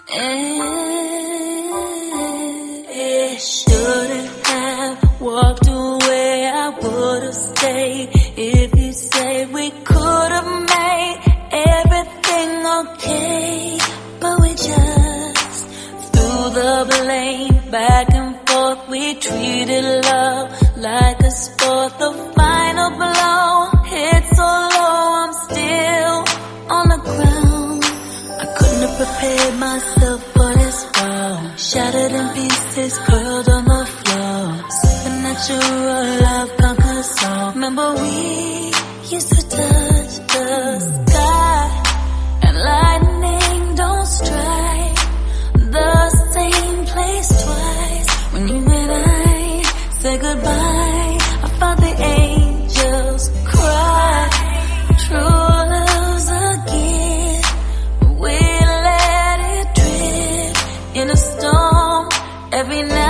And shouldn't have walked away. I would've stayed if you said we could've made everything okay. But we just threw the blame back and forth. We treated love like a sport. The final blow hit so low, I'm still on the ground. I couldn't have prepared myself for this fall. Shattered in pieces, curled on the floor. Supernatural love conquers all. Remember we used to touch the sky, and lightning don't strike the same place twice. When you and I said goodbye, I felt the angels cry. True love's a gift, we let it drift in a storm every night.